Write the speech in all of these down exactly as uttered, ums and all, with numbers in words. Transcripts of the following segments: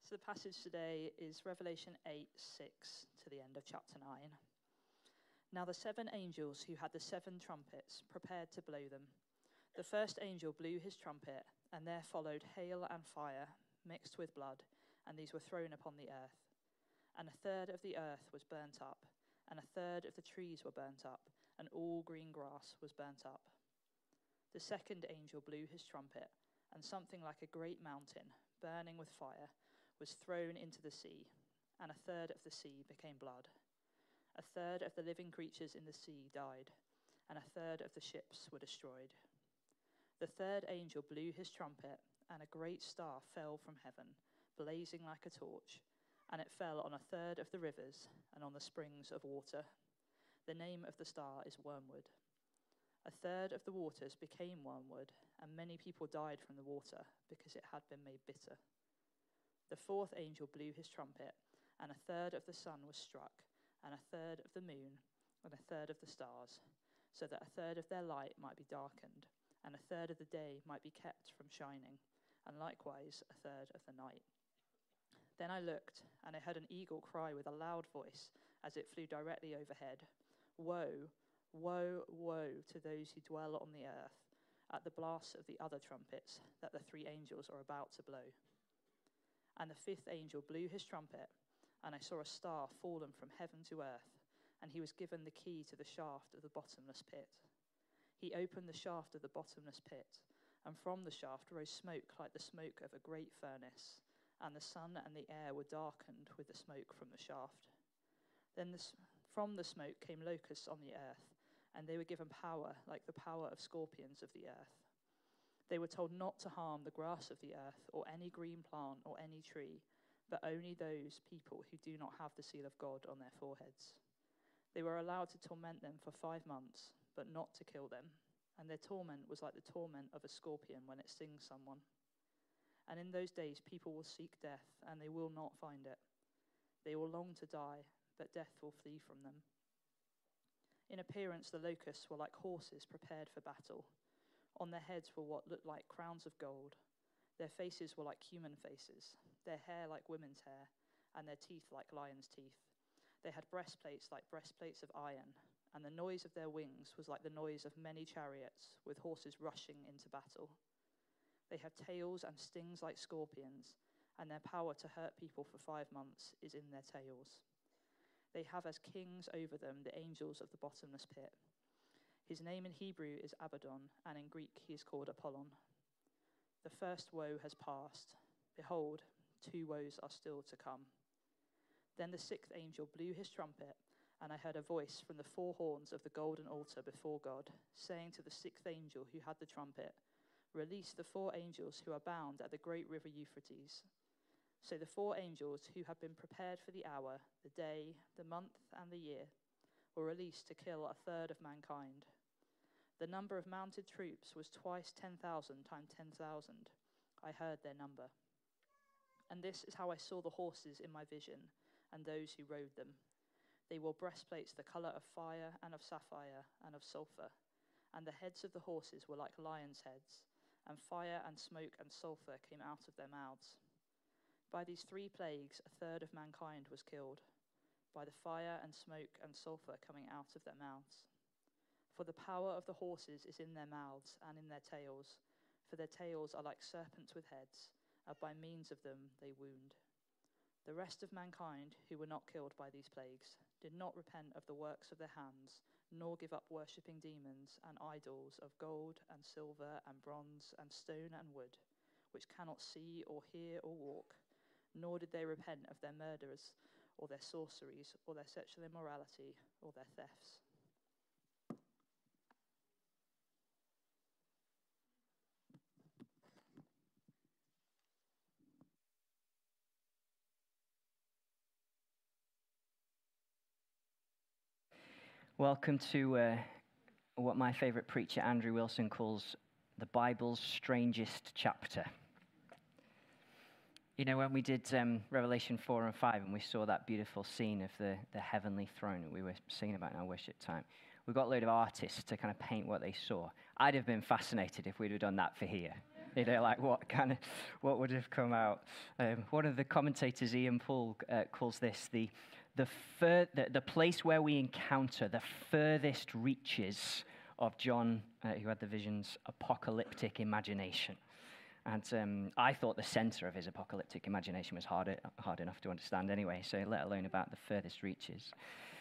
So the passage today is Revelation eight, six to the end of chapter nine. Now the seven angels who had the seven trumpets prepared to blow them. The first angel blew his trumpet, and there followed hail and fire mixed with blood, and these were thrown upon the earth. And a third of the earth was burnt up, and a third of the trees were burnt up, and all green grass was burnt up. The second angel blew his trumpet, and something like a great mountain, burning with fire, was thrown into the sea, and a third of the sea became blood. A third of the living creatures in the sea died, and a third of the ships were destroyed. The third angel blew his trumpet, and a great star fell from heaven, blazing like a torch, and it fell on a third of the rivers and on the springs of water. The name of the star is Wormwood. A third of the waters became wormwood, and many people died from the water because it had been made bitter. The fourth angel blew his trumpet, and a third of the sun was struck, and a third of the moon, and a third of the stars, so that a third of their light might be darkened, and a third of the day might be kept from shining, and likewise a third of the night. Then I looked, and I heard an eagle cry with a loud voice as it flew directly overhead, "Woe, woe, woe to those who dwell on the earth, at the blast of the other trumpets that the three angels are about to blow." And the fifth angel blew his trumpet, and I saw a star fallen from heaven to earth, and he was given the key to the shaft of the bottomless pit. He opened the shaft of the bottomless pit, and from the shaft rose smoke like the smoke of a great furnace, and the sun and the air were darkened with the smoke from the shaft. Then this, from the smoke came locusts on the earth, and they were given power like the power of scorpions of the earth. They were told not to harm the grass of the earth, or any green plant, or any tree, but only those people who do not have the seal of God on their foreheads. They were allowed to torment them for five months, but not to kill them, and their torment was like the torment of a scorpion when it stings someone. And in those days people will seek death, and they will not find it. They will long to die, but death will flee from them. In appearance the locusts were like horses prepared for battle. On their heads were what looked like crowns of gold. Their faces were like human faces, their hair like women's hair, and their teeth like lions' teeth. They had breastplates like breastplates of iron, and the noise of their wings was like the noise of many chariots with horses rushing into battle. They have tails and stings like scorpions, and their power to hurt people for five months is in their tails. They have as kings over them the angels of the bottomless pit. His name in Hebrew is Abaddon, and in Greek he is called Apollon. The first woe has passed. Behold, two woes are still to come. Then the sixth angel blew his trumpet, and I heard a voice from the four horns of the golden altar before God, saying to the sixth angel who had the trumpet, "Release the four angels who are bound at the great river Euphrates." So the four angels who had been prepared for the hour, the day, the month, and the year were released to kill a third of mankind. The number of mounted troops was twice ten thousand times ten thousand. I heard their number. And this is how I saw the horses in my vision, and those who rode them. They wore breastplates the color of fire and of sapphire and of sulfur, and the heads of the horses were like lions' heads, and fire and smoke and sulfur came out of their mouths. By these three plagues a third of mankind was killed, by the fire and smoke and sulfur coming out of their mouths. For the power of the horses is in their mouths and in their tails, for their tails are like serpents with heads, and by means of them they wound. The rest of mankind who were not killed by these plagues did not repent of the works of their hands, nor give up worshipping demons and idols of gold and silver and bronze and stone and wood, which cannot see or hear or walk, nor did they repent of their murders or their sorceries or their sexual immorality or their thefts. Welcome to uh, what my favorite preacher Andrew Wilson calls the Bible's strangest chapter. You know, when we did um, Revelation four and five and we saw that beautiful scene of the, the heavenly throne that we were singing about in our worship time, we got a load of artists to kind of paint what they saw. I'd have been fascinated if we'd have done that for here. You know, like what kind of, what would have come out? Um, one of the commentators, Ian Paul, uh, calls this the the, fur, the the place where we encounter the furthest reaches of John, uh, who had the vision's apocalyptic imagination. And um, I thought the center of his apocalyptic imagination was hard, hard enough to understand anyway, so let alone about the furthest reaches.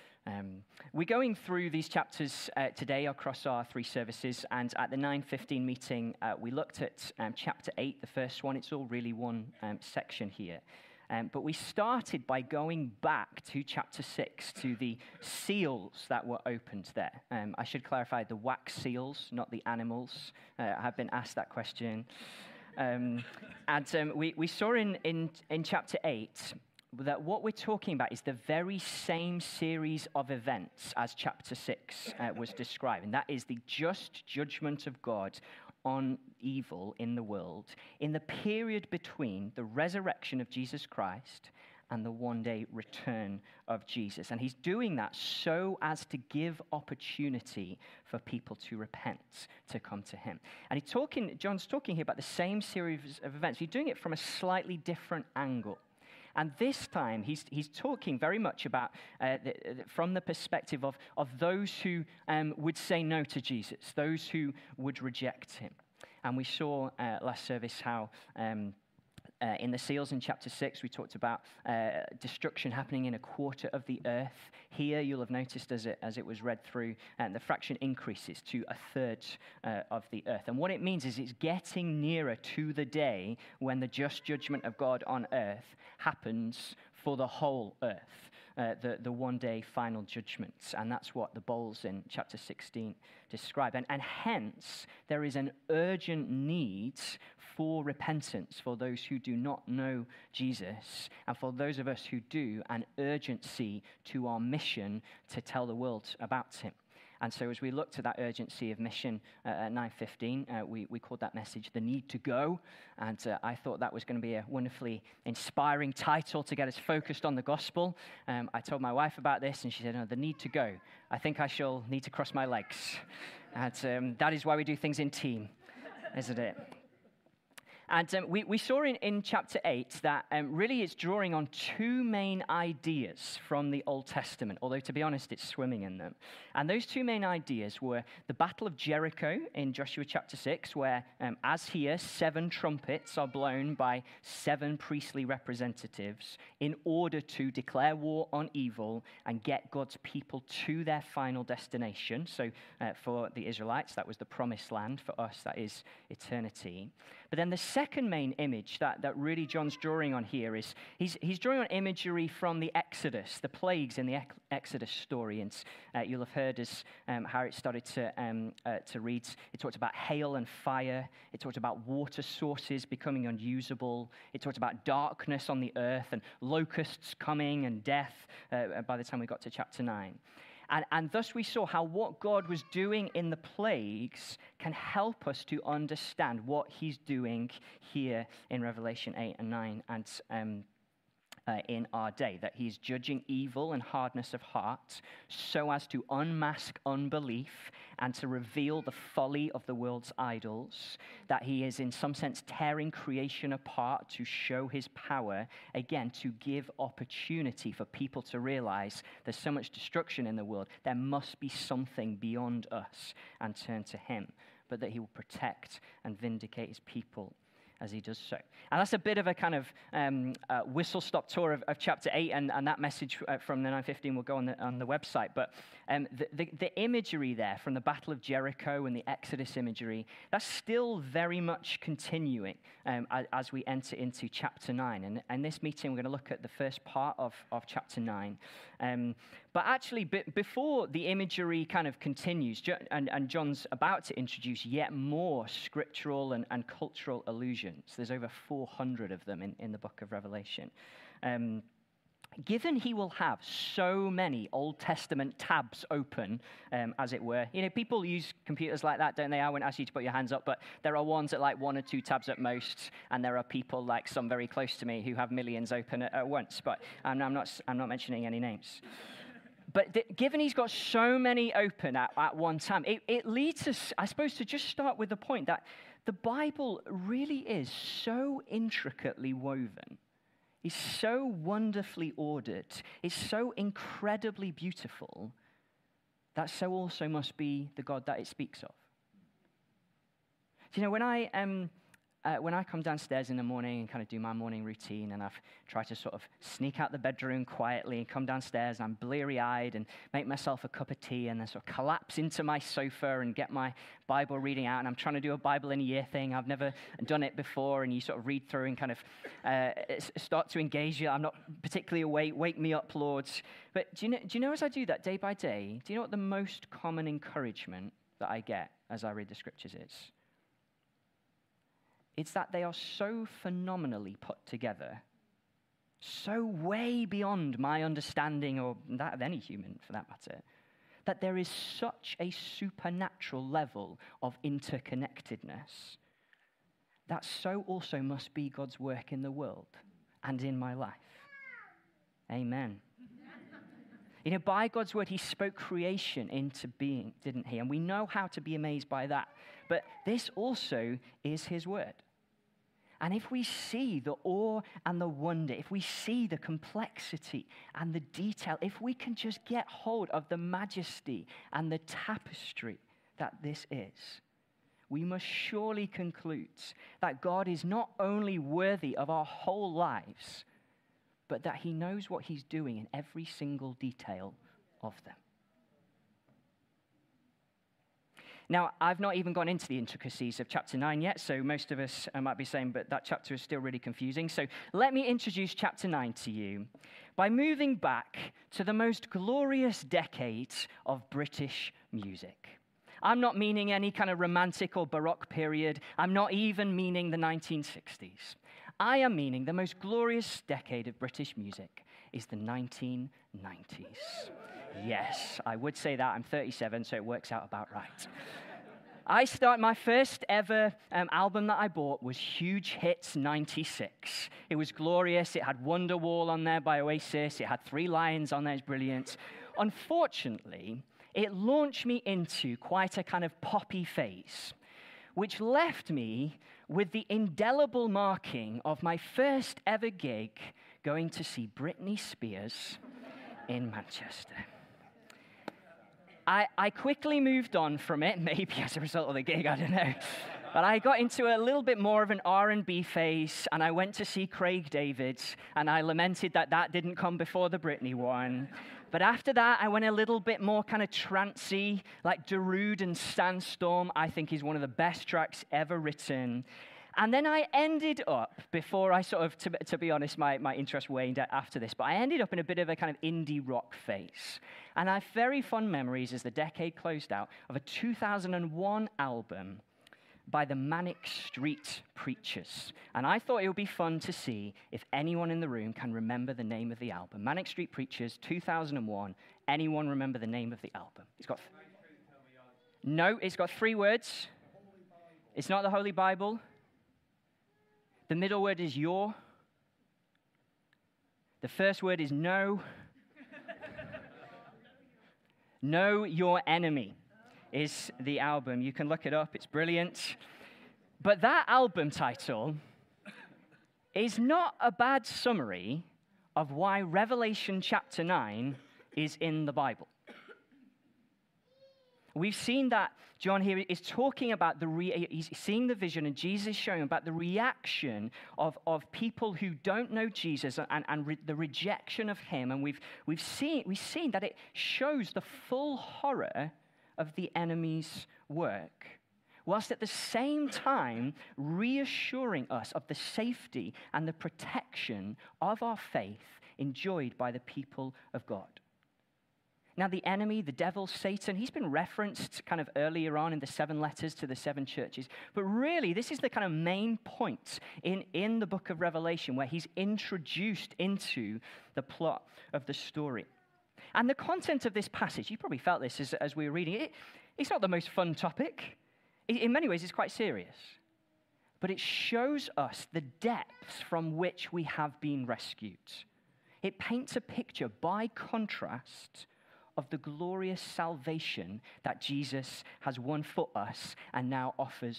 Um, we're going through these chapters uh, today across our three services, and at the nine fifteen meeting, uh, we looked at um, chapter eight, the first one. It's all really one um, section here. Um, but we started by going back to chapter six, to the seals that were opened there. Um, I should clarify, the wax seals, not the animals. Uh, I have been asked that question. Um, and um, we, we saw in, in, in chapter eight that what we're talking about is the very same series of events as chapter six uh, was describing. That is the just judgment of God on evil in the world in the period between the resurrection of Jesus Christ and the one-day return of Jesus. And he's doing that so as to give opportunity for people to repent, to come to him. And he's talking, John's talking here about the same series of events. He's doing it from a slightly different angle. And this time, he's he's talking very much about, uh, the, from the perspective of, of those who um, would say no to Jesus, those who would reject him. And we saw uh, last service how um, uh, in the seals in chapter six, we talked about uh, destruction happening in a quarter of the earth. Here, you'll have noticed as it, as it was read through, and the fraction increases to a third uh, of the earth. And what it means is it's getting nearer to the day when the just judgment of God on earth happens for the whole earth, uh, the, the one-day final judgments. And that's what the bowls in chapter sixteen describe. And, and hence, there is an urgent need for repentance for those who do not know Jesus, and for those of us who do, an urgency to our mission to tell the world about him. And so as we looked at that urgency of mission uh, at nine fifteen, uh, we, we called that message The Need to Go. And uh, I thought that was going to be a wonderfully inspiring title to get us focused on the gospel. Um, I told my wife about this, and she said, no, The Need to Go. I think I shall need to cross my legs. And um, that is why we do things in team, isn't it? And um, we, we saw in, in chapter eight that um, really it's drawing on two main ideas from the Old Testament, although to be honest, it's swimming in them. And those two main ideas were the Battle of Jericho in Joshua chapter six, where, um, as here, seven trumpets are blown by seven priestly representatives in order to declare war on evil and get God's people to their final destination. So uh, for the Israelites, that was the promised land. For us, that is eternity. But then the second main image that, that really John's drawing on here is he's, he's drawing on imagery from the Exodus, the plagues in the ex- Exodus story. And uh, you'll have heard as um, how it started to, um, uh, to read. It talked about hail and fire. It talked about water sources becoming unusable. It talked about darkness on the earth and locusts coming and death uh, by the time we got to chapter nine. And, and thus we saw how what God was doing in the plagues can help us to understand what he's doing here in Revelation eight and nine and um, uh, in our day, that he's judging evil and hardness of heart so as to unmask unbelief and to reveal the folly of the world's idols, that he is in some sense tearing creation apart to show his power, again, to give opportunity for people to realize there's so much destruction in the world, there must be something beyond us, and turn to him, but that he will protect and vindicate his people as he does so. And that's a bit of a kind of um, uh, whistle-stop tour of, of chapter eight, and, and that message uh, from the nine fifteen will go on the, on the website. But um, the, the, the imagery there from the Battle of Jericho and the Exodus imagery, that's still very much continuing um, as, as we enter into chapter nine. And in this meeting, we're going to look at the first part of, of chapter nine. Um, but actually, b- before the imagery kind of continues, jo- and, and John's about to introduce yet more scriptural and, and cultural allusions. There's over four hundred of them in, in the book of Revelation. Um, given he will have so many Old Testament tabs open, um, as it were. You know, people use computers like that, don't they? I won't ask you to put your hands up, but there are ones that like one or two tabs at most, and there are people like some very close to me who have millions open at, at once, but I'm, I'm, not, I'm not mentioning any names. But th- given he's got so many open at, at one time, it, it leads us, I suppose, to just start with the point that the Bible really is so intricately woven. It's so wonderfully ordered. It's so incredibly beautiful. That so also must be the God that it speaks of. Do you know, when I um, uh, when I come downstairs in the morning and kind of do my morning routine, and I've tried to sort of sneak out the bedroom quietly and come downstairs, and I'm bleary-eyed and make myself a cup of tea and then sort of collapse into my sofa and get my Bible reading out, and I'm trying to do a Bible in a year thing. I've never done it before, and you sort of read through and kind of uh, start to engage you. I'm not particularly awake. Wake me up, Lord. But do you know, do you know as I do that day by day, do you know what the most common encouragement that I get as I read the scriptures is? It's that they are so phenomenally put together, so way beyond my understanding or that of any human for that matter, that there is such a supernatural level of interconnectedness. That so also must be God's work in the world and in my life. Amen. You know, by God's word, he spoke creation into being, didn't he? And we know how to be amazed by that. But this also is his word. And if we see the awe and the wonder, if we see the complexity and the detail, if we can just get hold of the majesty and the tapestry that this is, we must surely conclude that God is not only worthy of our whole lives, but that he knows what he's doing in every single detail of them. Now, I've not even gone into the intricacies of chapter nine yet, so most of us uh, might be saying, but that chapter is still really confusing. So let me introduce chapter nine to you by moving back to the most glorious decades of British music. I'm not meaning any kind of romantic or Baroque period. I'm not even meaning the nineteen sixties. I am meaning the most glorious decade of British music is the nineteen nineties. Yes, I would say that. I'm thirty-seven, so it works out about right. I start my first ever um, album that I bought was Huge Hits ninety-six. It was glorious. It had Wonderwall on there by Oasis. It had Three Lions on there. It's brilliant. Unfortunately, it launched me into quite a kind of poppy phase, which left me with the indelible marking of my first ever gig going to see Britney Spears in Manchester. I, I quickly moved on from it, maybe as a result of the gig, I don't know. But I got into a little bit more of an R and B phase, and I went to see Craig David, and I lamented that that didn't come before the Britney one. But after that, I went a little bit more kind of trancey, like Darude and Sandstorm, I think is one of the best tracks ever written. And then I ended up, before I sort of, to, to be honest, my, my interest waned after this, but I ended up in a bit of a kind of indie rock phase. And I have very fond memories as the decade closed out of a two thousand one album by the Manic Street Preachers. And I thought it would be fun to see if anyone in the room can remember the name of the album. Manic Street Preachers, two thousand one. Anyone remember the name of the album? It's got... No, it's got three words. It's not the Holy Bible. The middle word is your. The first word is no. Know Your Enemy is the album. You can look it up. It's brilliant. But that album title is not a bad summary of why Revelation chapter nine is in the Bible. We've seen that John here is talking about the, re- he's seeing the vision, and Jesus is showing about the reaction of, of people who don't know Jesus and, and re- the rejection of him. And we've, we've, seen, we've seen that it shows the full horror of the enemy's work, whilst at the same time reassuring us of the safety and the protection of our faith enjoyed by the people of God. Now, the enemy, the devil, Satan, he's been referenced kind of earlier on in the seven letters to the seven churches. But really, this is the kind of main point in, in the book of Revelation where he's introduced into the plot of the story. And the content of this passage, you probably felt this as, as we were reading it, it's not the most fun topic. In many ways, it's quite serious. But it shows us the depths from which we have been rescued. It paints a picture, by contrast, of the glorious salvation that Jesus has won for us and now offers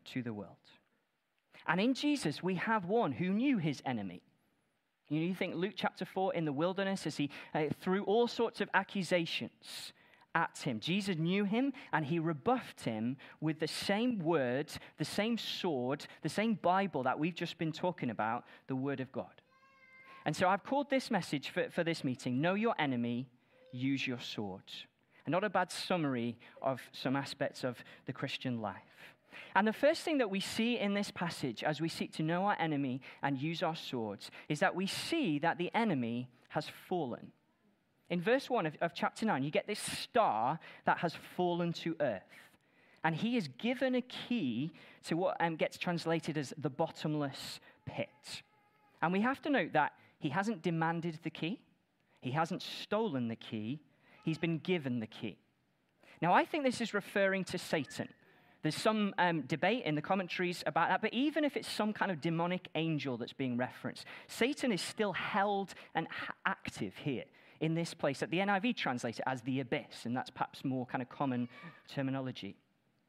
to the world. And in Jesus, we have one who knew his enemy. You know, you think Luke chapter four in the wilderness as he uh, threw all sorts of accusations at him. Jesus knew him and he rebuffed him with the same words, the same sword, the same Bible that we've just been talking about, the Word of God. And so I've called this message for, for this meeting, Know Your Enemy, Use Your Sword. And not a bad summary of some aspects of the Christian life. And the first thing that we see in this passage as we seek to know our enemy and use our swords is that we see that the enemy has fallen. In verse one of, of chapter nine, you get this star that has fallen to earth. And he is given a key to what um, gets translated as the bottomless pit. And we have to note that he hasn't demanded the key. He hasn't stolen the key. He's been given the key. Now, I think this is referring to Satan. There's some um, debate in the commentaries about that, but even if it's some kind of demonic angel that's being referenced, Satan is still held and ha- active here in this place that the N I V translates it as the abyss, and that's perhaps more kind of common terminology.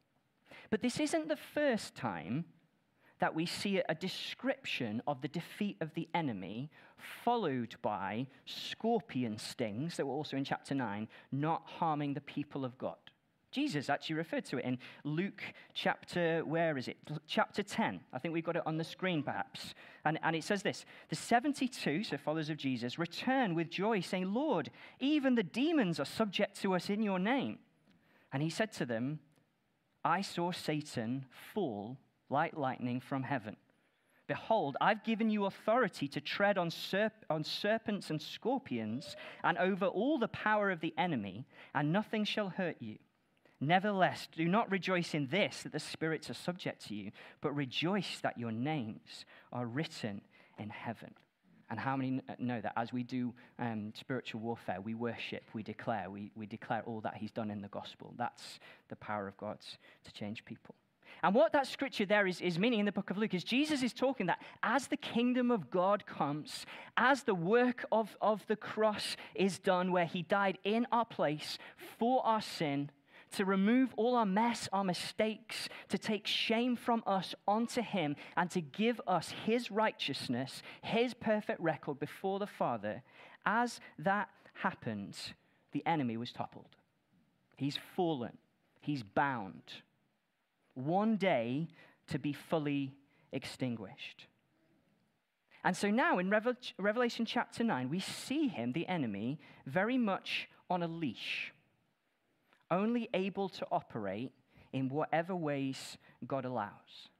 But this isn't the first time that we see a description of the defeat of the enemy followed by scorpion stings that were also in chapter nine, not harming the people of God. Jesus actually referred to it in Luke chapter, where is it? Chapter ten. I think we've got it on the screen perhaps. And, and it says this, the seventy-two, so followers of Jesus, return with joy saying, Lord, even the demons are subject to us in your name. And he said to them, I saw Satan fall like lightning from heaven. Behold, I've given you authority to tread on, serp- on serpents and scorpions and over all the power of the enemy, and nothing shall hurt you. Nevertheless, do not rejoice in this, that the spirits are subject to you, but rejoice that your names are written in heaven. And how many know that as we do um, spiritual warfare, we worship, we declare, we, we declare all that he's done in the gospel. That's the power of God to change people. And what that scripture there is, is meaning in the book of Luke is Jesus is talking that as the kingdom of God comes, as the work of, of the cross is done, where he died in our place for our sin, to remove all our mess, our mistakes, to take shame from us onto him, and to give us his righteousness, his perfect record before the Father. As that happened, the enemy was toppled. He's fallen. He's bound. One day to be fully extinguished. And so now in Revelation chapter nine, we see him, the enemy, very much on a leash, only able to operate in whatever ways God allows.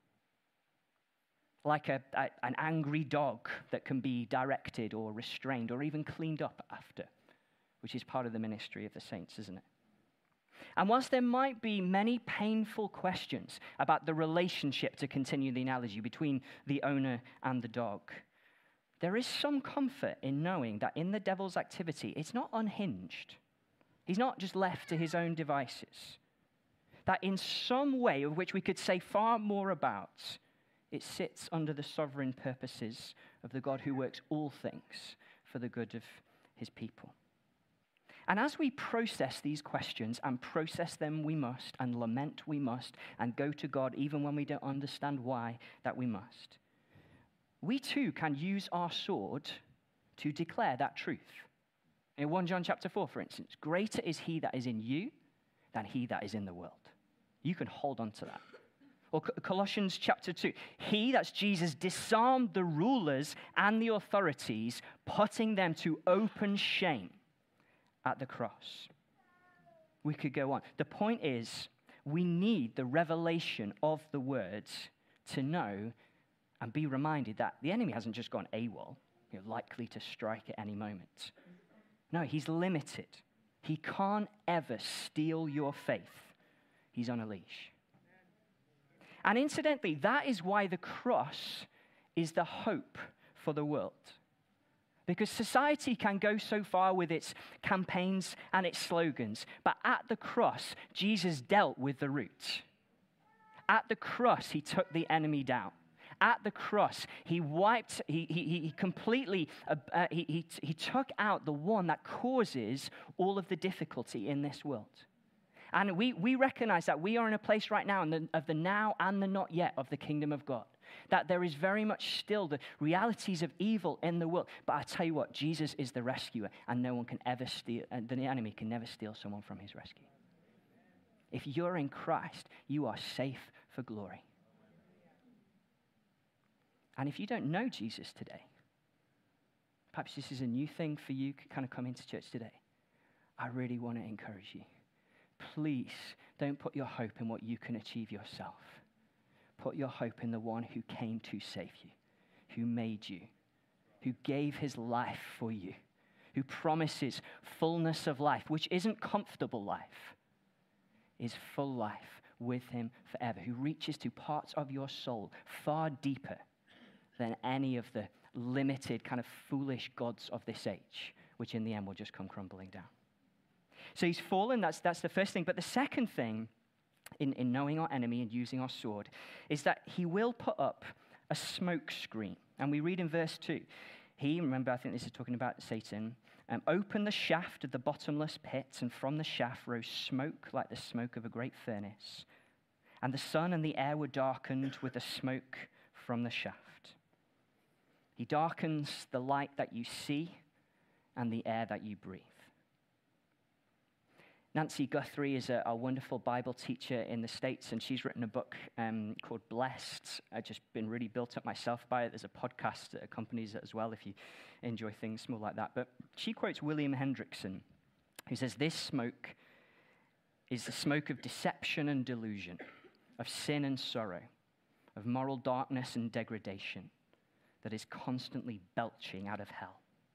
Like a, a, an angry dog that can be directed or restrained or even cleaned up after, which is part of the ministry of the saints, isn't it? And whilst there might be many painful questions about the relationship, to continue the analogy, between the owner and the dog, there is some comfort in knowing that in the devil's activity, it's not unhinged. He's not just left to his own devices. That in some way, of which we could say far more about, it sits under the sovereign purposes of the God who works all things for the good of his people. And as we process these questions, and process them we must, and lament we must, and go to God even when we don't understand why that we must, we too can use our sword to declare that truth. In First John chapter four, for instance, greater is he that is in you than he that is in the world. You can hold on to that. Or Colossians chapter two, he, that's Jesus, disarmed the rulers and the authorities, putting them to open shame at the cross. We could go on. The point is, we need the revelation of the words to know and be reminded that the enemy hasn't just gone AWOL, you know, likely to strike at any moment. No, he's limited. He can't ever steal your faith. He's on a leash. And incidentally, that is why the cross is the hope for the world. Because society can go so far with its campaigns and its slogans, but at the cross, Jesus dealt with the root. At the cross, he took the enemy down. At the cross, he wiped, he, he, he completely, uh, uh, he, he, he took out the one that causes all of the difficulty in this world. And we, we recognize that we are in a place right now in the, of the now and the not yet of the kingdom of God. That there is very much still the realities of evil in the world. But I tell you what, Jesus is the rescuer, and no one can ever steal, and the enemy can never steal someone from his rescue. If you're in Christ, you are safe for glory. And if you don't know Jesus today, perhaps this is a new thing for you to kind of come into church today, I really want to encourage you. Please don't put your hope in what you can achieve yourself. Put your hope in the one who came to save you, who made you, who gave his life for you, who promises fullness of life, which isn't comfortable life, is full life with him forever, who reaches to parts of your soul far deeper than any of the limited kind of foolish gods of this age, which in the end will just come crumbling down. So he's fallen, that's, that's the first thing. But the second thing in, in knowing our enemy and using our sword is that he will put up a smoke screen. And we read in verse two, he, remember I think this is talking about Satan, um, opened the shaft of the bottomless pit, and from the shaft rose smoke like the smoke of a great furnace. And the sun and the air were darkened with the smoke from the shaft. He darkens the light that you see and the air that you breathe. Nancy Guthrie is a, a wonderful Bible teacher in the States, and she's written a book um, called Blessed. I've just been really built up myself by it. There's a podcast that accompanies it as well if you enjoy things small like that. But she quotes William Hendrickson, who says, this smoke is the smoke of deception and delusion, of sin and sorrow, of moral darkness and degradation that is constantly belching out of hell.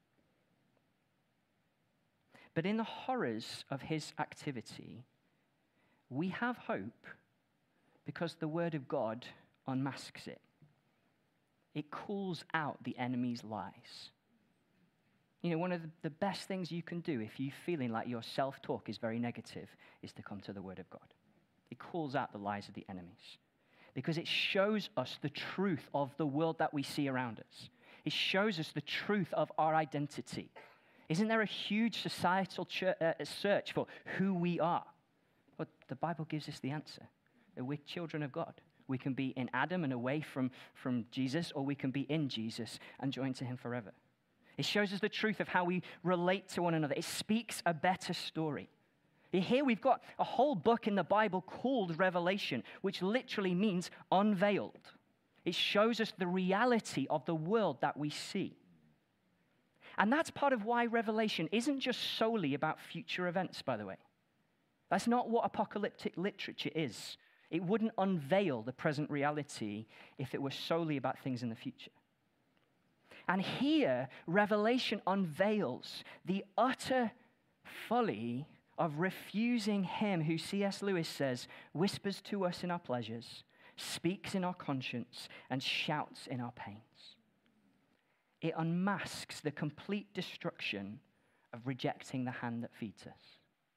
But in the horrors of his activity, we have hope because the word of God unmasks it. It calls out the enemy's lies. You know, one of the best things you can do if you're feeling like your self-talk is very negative is to come to the word of God. It calls out the lies of the enemies because it shows us the truth of the world that we see around us. It shows us the truth of our identity. Isn't there a huge societal ch- uh, search for who we are? Well, the Bible gives us the answer. That we're children of God. We can be in Adam and away from, from Jesus, or we can be in Jesus and joined to him forever. It shows us the truth of how we relate to one another. It speaks a better story. Here we've got a whole book in the Bible called Revelation, which literally means unveiled. It shows us the reality of the world that we see. And that's part of why Revelation isn't just solely about future events, by the way. That's not what apocalyptic literature is. It wouldn't unveil the present reality if it were solely about things in the future. And here, Revelation unveils the utter folly of refusing him who, C S Lewis says, whispers to us in our pleasures, speaks in our conscience, and shouts in our pains. It unmasks the complete destruction of rejecting the hand that feeds us.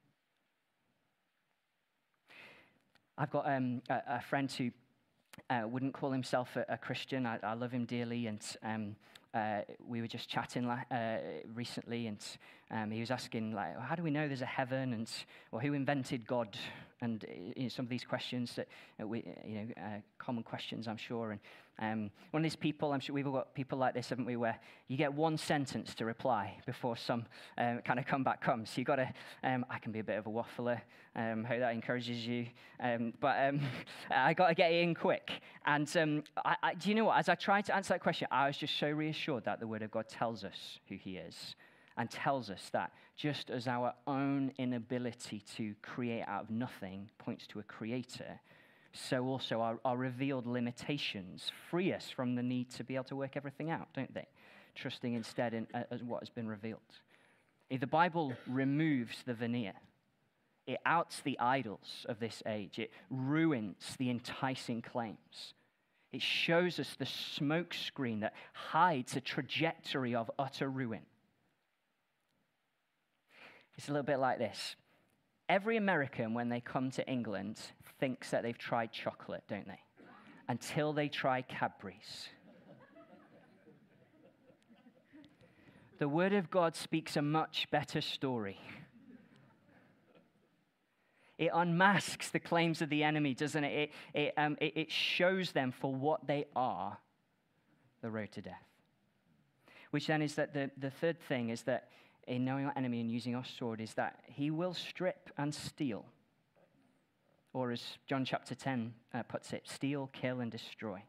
I've got um, a, a friend who uh, wouldn't call himself a, a Christian. I, I love him dearly, and um, uh, we were just chatting uh, recently, and um, he was asking, like, how do we know there's a heaven, and or who invented God, and you know, some of these questions that uh, we, you know, uh, common questions, I'm sure. And um, one of these people, I'm sure we've all got people like this, haven't we, where you get one sentence to reply before some um, kind of comeback comes. So you got to. Um, I can be a bit of a waffler. Um, hope that encourages you. Um, but um, I got to get it in quick. And um, I, I, do you know what? As I tried to answer that question, I was just so reassured that the Word of God tells us who He is, and tells us that just as our own inability to create out of nothing points to a creator, so also our, our revealed limitations free us from the need to be able to work everything out, don't they? Trusting instead in uh, what has been revealed. If the Bible removes the veneer, it outs the idols of this age. It ruins the enticing claims. It shows us the smoke screen that hides a trajectory of utter ruin. It's a little bit like this. Every American, when they come to England, thinks that they've tried chocolate, don't they? Until they try Cadbury's. The Word of God speaks a much better story. It unmasks the claims of the enemy, doesn't it? It, it, um, it, it shows them for what they are, the road to death. Which then is that the, the third thing is that in knowing our enemy and using our sword is that he will strip and steal. Or as John chapter ten uh, puts it, steal, kill, and destroy.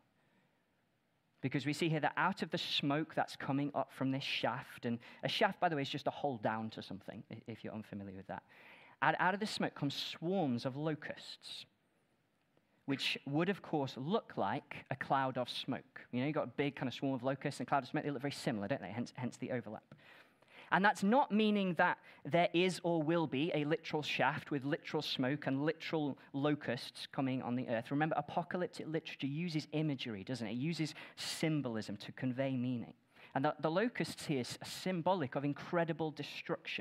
Because we see here that out of the smoke that's coming up from this shaft, and a shaft, by the way, is just a hold down to something, if you're unfamiliar with that. Out, out of the smoke comes swarms of locusts, which would, of course, look like a cloud of smoke. You know, you've got a big kind of swarm of locusts and a cloud of smoke. They look very similar, don't they? Hence, hence the overlap. And that's not meaning that there is or will be a literal shaft with literal smoke and literal locusts coming on the earth. Remember, apocalyptic literature uses imagery, doesn't it? It uses symbolism to convey meaning. And the, the locusts here are symbolic of incredible destruction.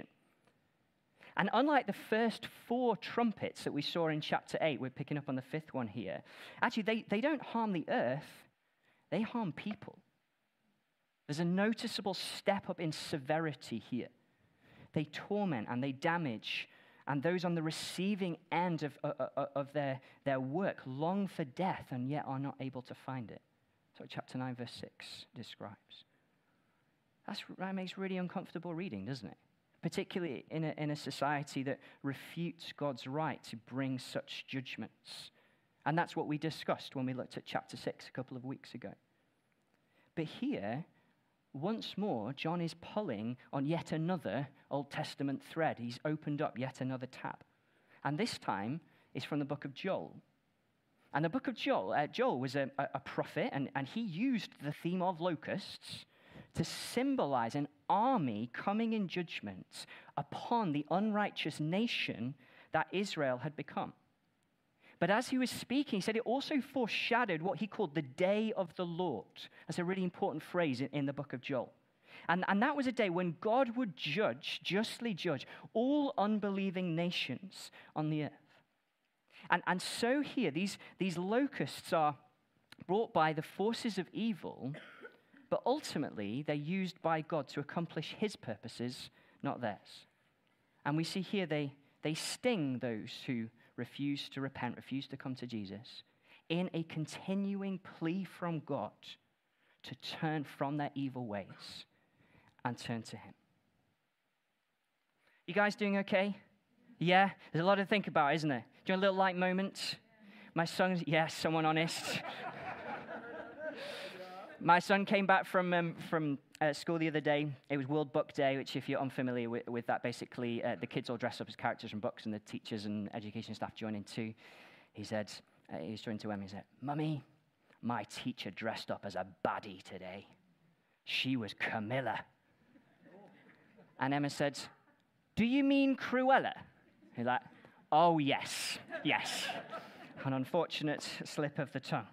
And unlike the first four trumpets that we saw in chapter eight, we're picking up on the fifth one here, actually, they, they don't harm the earth, they harm people. There's a noticeable step up in severity here. They torment and they damage, and those on the receiving end of, uh, of their, their work long for death and yet are not able to find it. That's what chapter nine, verse six describes. That's, that makes really uncomfortable reading, doesn't it? Particularly in a, in a society that refutes God's right to bring such judgments. And that's what we discussed when we looked at chapter six a couple of weeks ago. But here, once more, John is pulling on yet another Old Testament thread. He's opened up yet another tab. And this time is from the book of Joel. And the book of Joel, uh, Joel was a, a prophet, and, and he used the theme of locusts to symbolize an army coming in judgment upon the unrighteous nation that Israel had become. But as he was speaking, he said it also foreshadowed what he called the day of the Lord. That's a really important phrase in, in the book of Joel. And, and that was a day when God would judge, justly judge, all unbelieving nations on the earth. And, and so here, these, these locusts are brought by the forces of evil, but ultimately they're used by God to accomplish his purposes, not theirs. And we see here they, they sting those who refuse to repent, refuse to come to Jesus, in a continuing plea from God to turn from their evil ways and turn to him. You guys doing okay? Yeah? There's a lot to think about, isn't there? Do you want a little light moment? My son, yes, someone honest. My son came back from um, from uh, school the other day. It was World Book Day, which, if you're unfamiliar with, with that, basically uh, the kids all dress up as characters from books, and the teachers and education staff join in too. He said, uh, he was turning to Emma, he said, "Mummy, my teacher dressed up as a baddie today. She was Camilla." And Emma said, "Do you mean Cruella?" He's like, "Oh, yes, yes." An unfortunate slip of the tongue.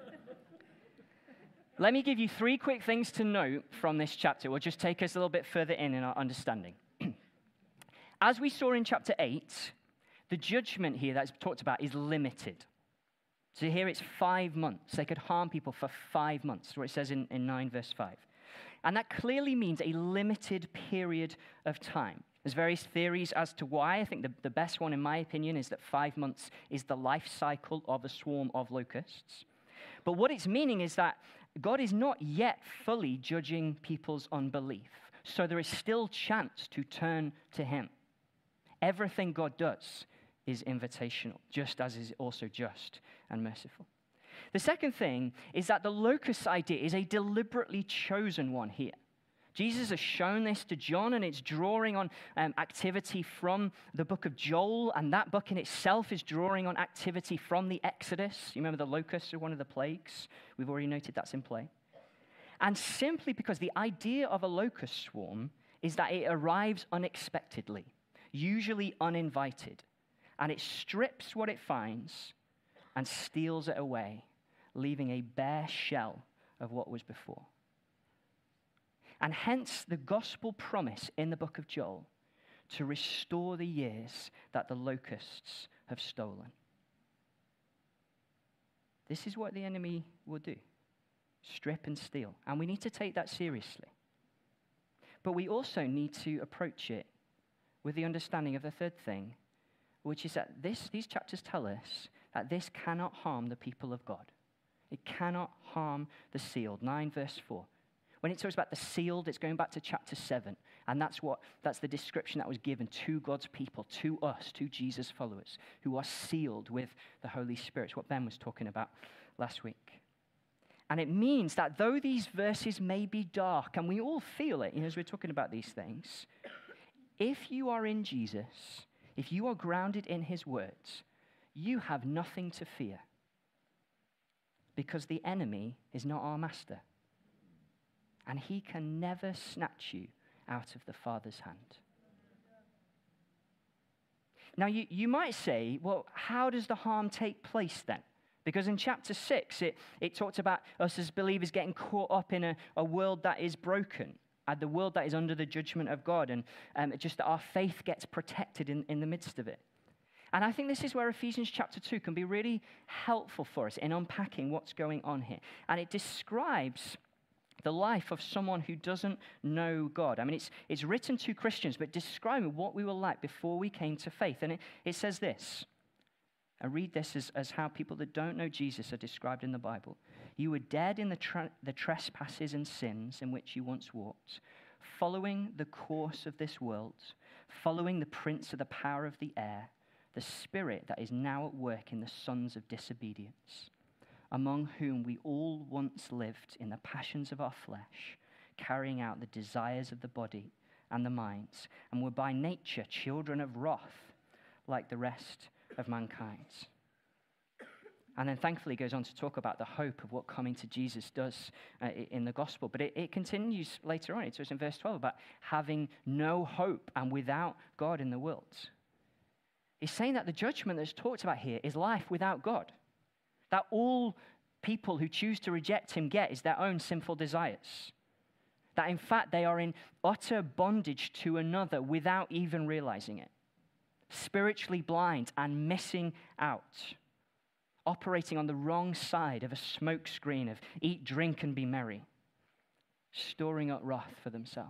Let me give you three quick things to note from this chapter. It will just take us a little bit further in in our understanding. As we saw in chapter eight, the judgment here that's talked about is limited. So here it's five months. They could harm people for five months, where it says in, in nine verse five. And that clearly means a limited period of time. There's various theories as to why. I think the, the best one, in my opinion, is that five months is the life cycle of a swarm of locusts. But what it's meaning is that God is not yet fully judging people's unbelief. So there is still chance to turn to him. Everything God does is invitational, just as is also just and merciful. The second thing is that the locust idea is a deliberately chosen one here. Jesus has shown this to John, and it's drawing on um, activity from the book of Joel, and that book in itself is drawing on activity from the Exodus. You remember the locusts are one of the plagues? We've already noted that's in play. And simply because the idea of a locust swarm is that it arrives unexpectedly, usually uninvited, and it strips what it finds and steals it away, leaving a bare shell of what was before. And hence the gospel promise in the book of Joel to restore the years that the locusts have stolen. This is what the enemy will do. Strip and steal. And we need to take that seriously. But we also need to approach it with the understanding of the third thing, which is that this, these chapters tell us that this cannot harm the people of God. It cannot harm the sealed. nine verse four. When it talks about the sealed, it's going back to chapter seven. And that's what that's the description that was given to God's people, to us, to Jesus' followers, who are sealed with the Holy Spirit. It's what Ben was talking about last week. And it means that though these verses may be dark, and we all feel it, you know, as we're talking about these things, if you are in Jesus, if you are grounded in his words, you have nothing to fear. Because the enemy is not our master. And he can never snatch you out of the Father's hand. Now, you, you might say, well, how does the harm take place then? Because in chapter six, it, it talked about us as believers getting caught up in a, a world that is broken, and the world that is under the judgment of God, and um, just that our faith gets protected in, in the midst of it. And I think this is where Ephesians chapter two can be really helpful for us in unpacking what's going on here. And it describes the life of someone who doesn't know God. I mean, it's, it's written to Christians, but describing what we were like before we came to faith. And it, it says this. I read this as, as how people that don't know Jesus are described in the Bible. You were dead in the, tra- the trespasses and sins in which you once walked, following the course of this world, following the prince of the power of the air, the spirit that is now at work in the sons of disobedience, among whom we all once lived in the passions of our flesh, carrying out the desires of the body and the minds, and were by nature children of wrath, like the rest of mankind. And then thankfully goes on to talk about the hope of what coming to Jesus does uh, in the gospel. But it, it continues later on. It talks in verse twelve about having no hope and without God in the world. He's saying that the judgment that's talked about here is life without God. That all people who choose to reject him get is their own sinful desires. That in fact they are in utter bondage to another without even realizing it. Spiritually blind and missing out. Operating on the wrong side of a smoke screen of eat, drink, and be merry. Storing up wrath for themselves.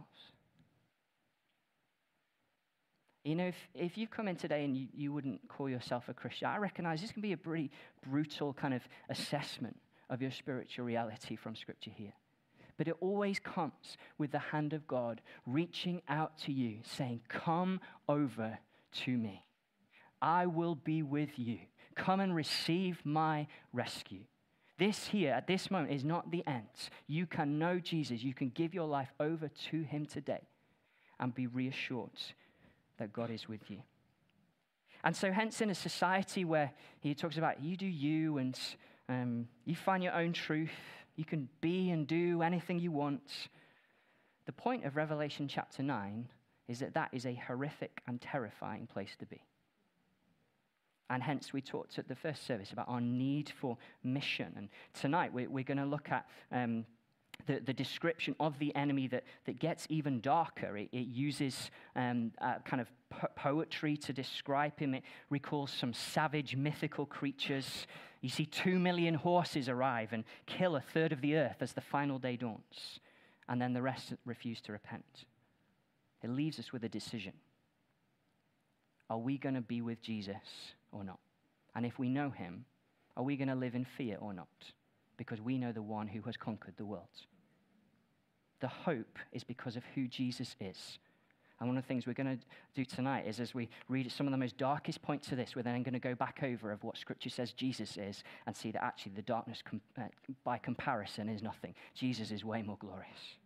You know, if, if you've come in today and you, you wouldn't call yourself a Christian, I recognize this can be a pretty brutal kind of assessment of your spiritual reality from Scripture here. But it always comes with the hand of God reaching out to you, saying, come over to me. I will be with you. Come and receive my rescue. This here, at this moment, is not the end. You can know Jesus. You can give your life over to him today and be reassured that God is with you. And so hence in a society where he talks about you do you and um, you find your own truth, you can be and do anything you want. The point of Revelation chapter nine is that that is a horrific and terrifying place to be. And hence we talked at the first service about our need for mission. And tonight we're, we're going to look at um, The, the description of the enemy that, that gets even darker. It, it uses um, uh, kind of po- poetry to describe him. It recalls some savage mythical creatures. You see two million horses arrive and kill a third of the earth as the final day dawns. And then the rest refuse to repent. It leaves us with a decision. Are we going to be with Jesus or not? And if we know him, are we going to live in fear or not? Because we know the one who has conquered the world. The hope is because of who Jesus is. And one of the things we're going to do tonight is as we read some of the most darkest points of this, we're then going to go back over of what Scripture says Jesus is and see that actually the darkness com- uh, by comparison is nothing. Jesus is way more glorious.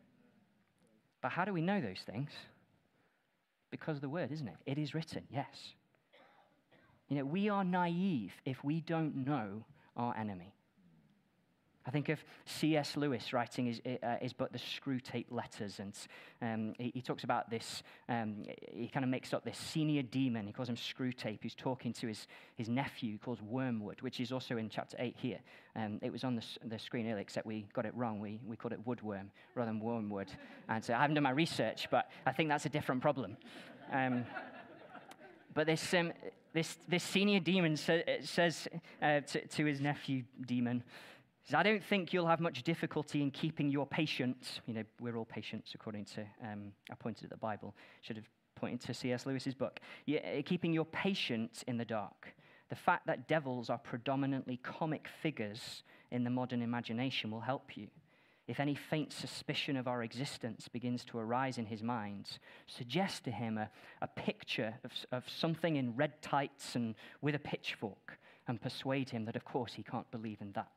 But how do we know those things? Because of the word, isn't it? It is written, yes. You know, we are naive if we don't know our enemy. I think of C S Lewis writing his, uh, his book, The Screwtape Letters, and um, he, he talks about this, um, he kind of makes up this senior demon, he calls him Screwtape, who's talking to his, his nephew, called Wormwood, which is also in chapter eight here. Um, it was on the, the screen earlier, except we got it wrong, we, we called it Woodworm rather than Wormwood, and so I haven't done my research, but I think that's a different problem. Um, but this, um, this, this senior demon sa- says uh, to, to his nephew demon, says, I don't think you'll have much difficulty in keeping your patience. You know, we're all patients according to, um, I pointed at the Bible. Should have pointing to C S Lewis's book. Yeah, keeping your patience in the dark. The fact that devils are predominantly comic figures in the modern imagination will help you. If any faint suspicion of our existence begins to arise in his mind, suggest to him a, a picture of, of something in red tights and with a pitchfork, and persuade him that, of course, he can't believe in that.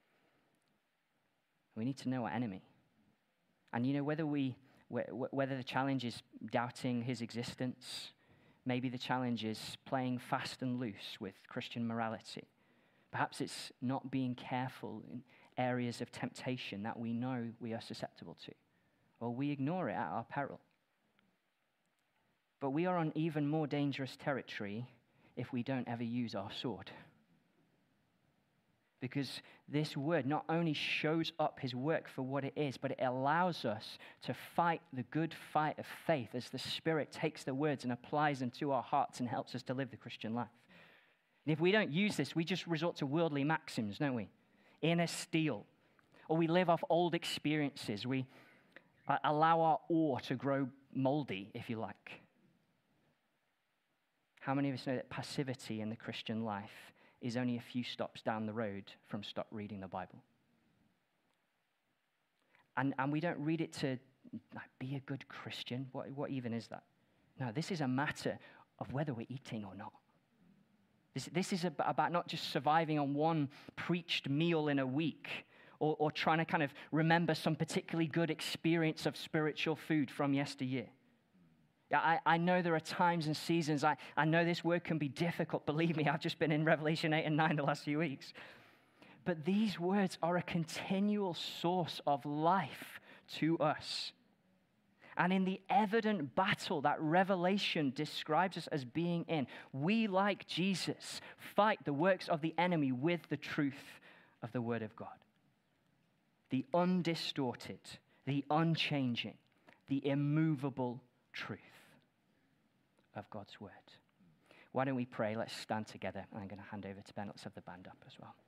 We need to know our enemy. And you know, whether we, whether the challenge is doubting his existence, maybe the challenge is playing fast and loose with Christian morality. Perhaps it's not being careful in areas of temptation that we know we are susceptible to, or we ignore it at our peril. But we are on even more dangerous territory if we don't ever use our sword. Because this word not only shows up his work for what it is, but it allows us to fight the good fight of faith as the Spirit takes the words and applies them to our hearts and helps us to live the Christian life. And if we don't use this, we just resort to worldly maxims, don't we? Inner steel. Or we live off old experiences. We allow our ore to grow moldy, if you like. How many of us know that passivity in the Christian life is only a few stops down the road from stop reading the Bible? And, and we don't read it to like, be a good Christian. What, what even is that? No, this is a matter of whether we're eating or not. This, this is about not just surviving on one preached meal in a week, or, or trying to kind of remember some particularly good experience of spiritual food from yesteryear. I, I know there are times and seasons. I, I know this word can be difficult. Believe me, I've just been in Revelation eight and nine the last few weeks. But these words are a continual source of life to us. And in the evident battle that Revelation describes us as being in, we, like Jesus, fight the works of the enemy with the truth of the Word of God. The undistorted, the unchanging, the immovable truth of God's Word. Why don't we pray? Let's stand together. I'm going to hand over to Ben. Let's have the band up as well.